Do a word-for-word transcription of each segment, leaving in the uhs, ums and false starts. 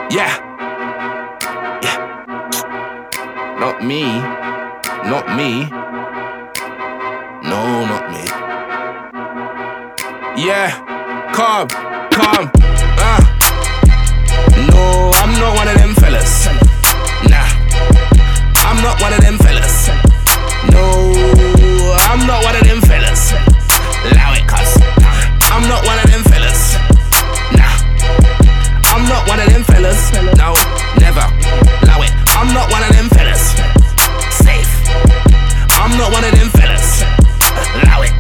Yeah. Yeah. Not me. Not me. No, not me. Yeah. Calm. Calm. Uh. No, I'm not one of them fellas. Nah. I'm not one of them fellas. No, I'm not one of them fellas. Allow it, cuz. I'm not one of them fellas. Nah. I'm not one of them fellas. No, never. Allow it. I'm not one of them fellas. Safe. I'm not one of them fellas. Allow it.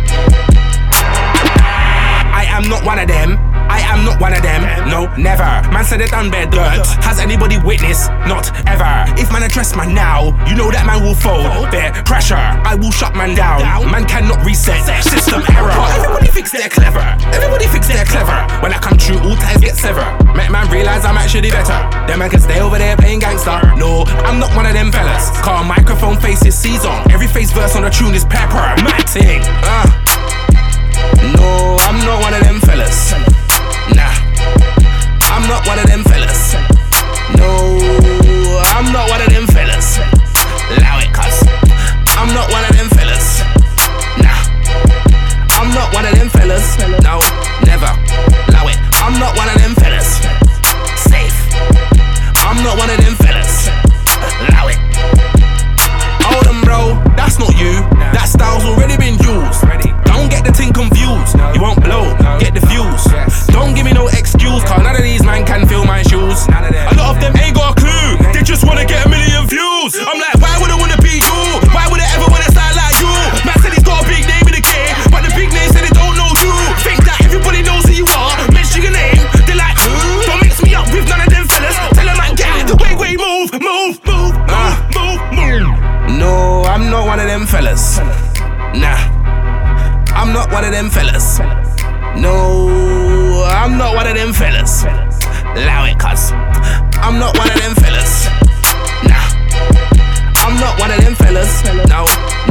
I am not one of them. I am not one of them. No, never. Man said they done bare dirt. Has anybody witnessed? Not ever. If man address man now, you know that man will fold. Bare pressure, I will shut man down. Man cannot reset. System error. Everybody thinks they're clever. Everybody thinks they're clever. When I come true, all ties get severed. Make man realize I'm actually better. Them man can stay over there playing gangster. No, I'm not one of them fellas. Car microphone faces season. Every face verse on the tune is pepper. Mad thing. Uh. No, I'm not one of them fellas. Nah, I'm not one of them fellas. No, I'm not one of them fellas. Allow it, cuz. I'm not one of them fellas. Nah, I'm not one of them fellas. No, never. Allow it. I'm not one of them fellas. Safe. I'm not one of them fellas. Allow it. Hold on, bro. That's not you. That style's already been used. Don't get the thing confused. You won't blow. Get the views. Don't give me no excuse, cause none of these man can fill my shoes. A lot of them ain't got a clue. They just wanna get a million views. I'm like, why would I wanna be you? Why would I ever wanna style like you? Man said he's got a big name in the game, but the big name said they don't know you. Think that everybody knows who you are. Mention your name, they're like, who? Don't mix me up with none of them fellas. Tell them man, get out the way, way, move, move, move, uh, move, move. No, I'm not one of them fellas. Nah, I'm not one of them fellas. No, I'm not one of them fellas. Allow it, cuz. I'm not one of them fellas. Nah, I'm not one of them fellas. No.